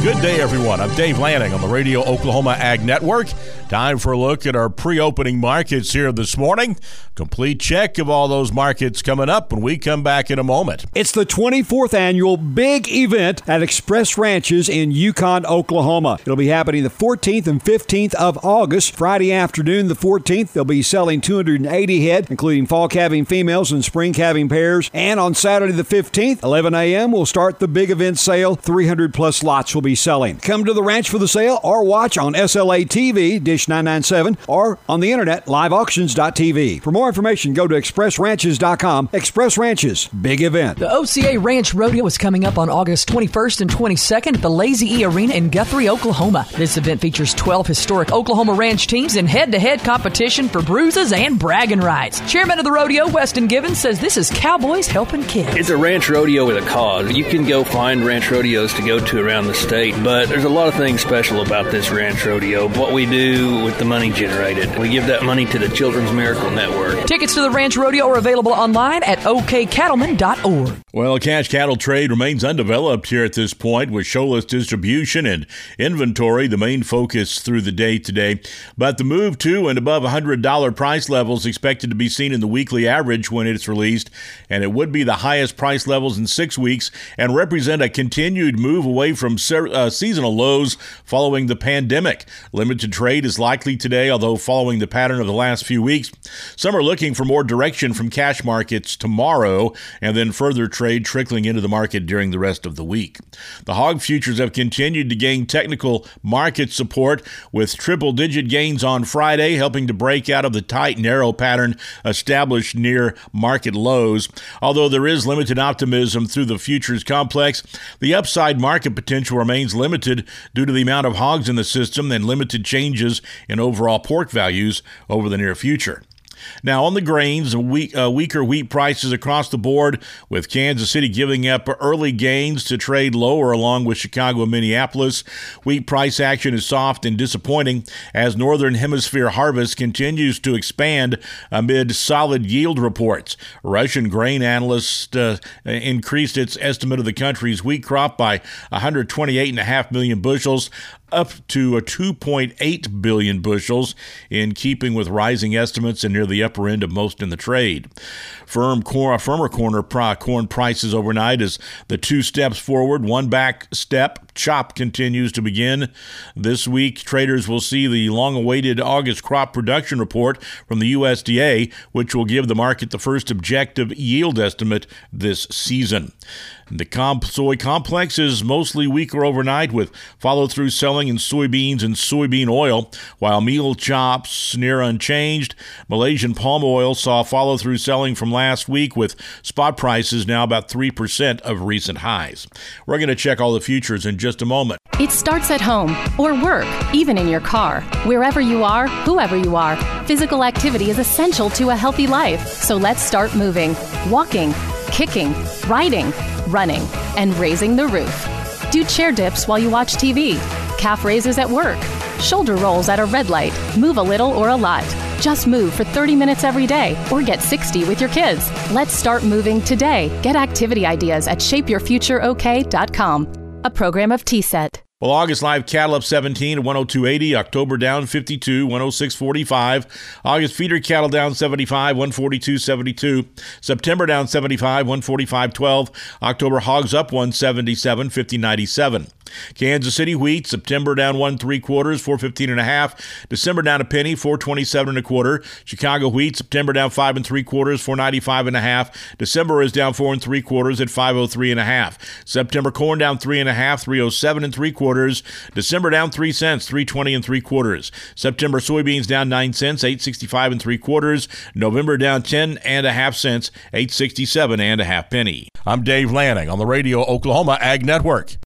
Good day, everyone. I'm Dave Lanning on the Radio Oklahoma Ag Network. Time for a look at our pre-opening markets here this morning. Complete check of all those markets coming up when we come back in a moment. It's the 24th annual big event at Express Ranches in Yukon, Oklahoma. It'll be happening the 14th and 15th of August. Friday afternoon, the 14th, they'll be selling 280 head, including fall calving females and spring calving pairs. And on Saturday the 15th, 11 a.m., we'll start the big event sale. 300 plus lots will be selling. Come to the ranch for the sale or watch on SLA TV, Dish 997, or on the internet, liveauctions.tv. For more information, go to expressranches.com. Express Ranches, big event. The OCA Ranch Rodeo is coming up on August 21st and 22nd at the Lazy E Arena in Guthrie, Oklahoma. This event features 12 historic Oklahoma ranch teams in head-to-head competition for bruises and bragging rights. Chairman of the rodeo, Weston Givens, says this is cowboys helping kids. It's a ranch rodeo with a cause. You can go find ranch rodeos to go to around the state, but there's a lot of things special about this ranch rodeo. What we do with the money generated, we give that money to the Children's Miracle Network. Tickets to the ranch rodeo are available online at okcattleman.org. Well, cash cattle trade remains undeveloped here at this point, with showless distribution and inventory the main focus through the day today. But the move to and above $100 price levels expected to be seen in the weekly average when it's released, and it would be the highest price levels in 6 weeks and represent a continued move away from seasonal lows following the pandemic. Limited trade is likely today, although following the pattern of the last few weeks. Some are looking for more direction from cash markets tomorrow, and then further trade trickling into the market during the rest of the week. The hog futures have continued to gain technical market support, with triple-digit gains on Friday, helping to break out of the tight, narrow pattern established near market lows. Although there is limited optimism through the futures complex, the upside market potential remains limited due to the amount of hogs in the system and limited changes in overall pork values over the near future. Now, on the grains, weaker wheat prices across the board, with Kansas City giving up early gains to trade lower along with Chicago and Minneapolis. Wheat price action is soft and disappointing as Northern Hemisphere harvest continues to expand amid solid yield reports. Russian grain analyst increased its estimate of the country's wheat crop by 128.5 million bushels, up to 2.8 billion bushels, in keeping with rising estimates and near the upper end of most in the trade. Firmer corn prices overnight as the two steps forward, one back step. Chop continues to begin. This week, traders will see the long-awaited August crop production report from the USDA, which will give the market the first objective yield estimate this season. The soy complex is mostly weaker overnight, with follow-through selling in soybeans and soybean oil, while meal chops near unchanged. Malaysian palm oil saw follow-through selling from last week, with spot prices now about 3% of recent highs. We're going to check all the futures in just a moment. It starts at home or work, even in your car. Wherever you are, whoever you are, physical activity is essential to a healthy life. So let's start moving, walking, kicking, riding, running, and raising the roof. Do chair dips while you watch TV, calf raises at work, shoulder rolls at a red light. Move a little or a lot. Just move for 30 minutes every day, or get 60 with your kids. Let's start moving today. Get activity ideas at shapeyourfutureok.com. A program of TSET. Well, August live cattle up 17 at 102.80. October down 52, 106.45. August feeder cattle down 75, 142.72. September down 75, 145.12. October hogs up 177, 50.97. Kansas City wheat, September down 1 3/4, 415.5. December down a penny, 427.25. Chicago wheat, September down 5 3/4, 495.5. December is down 4 3/4 at 503.5. September corn down 3.5, 307 3/4. December down 3 cents, 320 3/4. September soybeans down 9 cents, 865 3/4. November down 10.5 cents, 867.5 penny. I'm Dave Lanning on the Radio Oklahoma Ag Network.